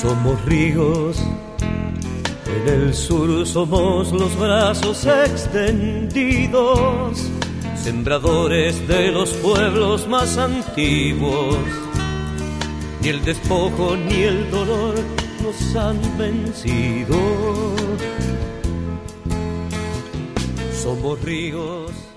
Somos ríos, en el sur somos los brazos extendidos, sembradores de los pueblos más antiguos. Ni el despojo ni el dolor nos han vencido. Somos ríos.